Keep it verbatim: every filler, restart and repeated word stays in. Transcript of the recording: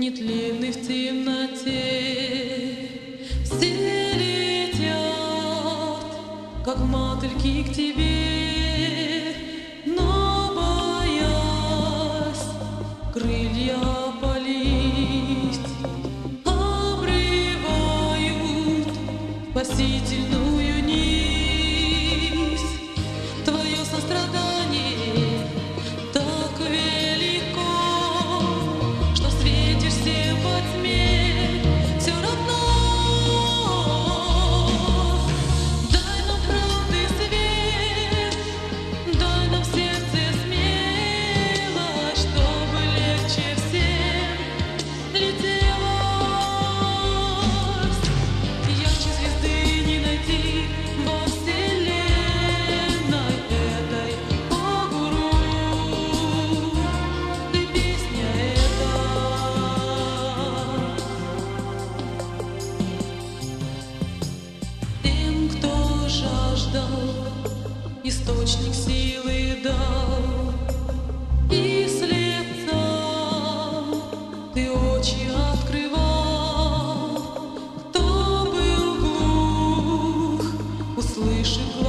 нетленный в темноте. Все летят, как мотыльки к тебе, но боясь крылья полить, обрывают спасительную нить. Твое сострадание так велико, что светишь всем во тьме. Все равно дай нам правды свет, дай нам в сердце смелость, чтобы легче всем летелось. Ярче звезды не найти во вселенной этой, о гуру, ты песня эта. Тем, кто жаждал, источник силы дал, и слепцам ты очи открывал. Кто был глух, услышит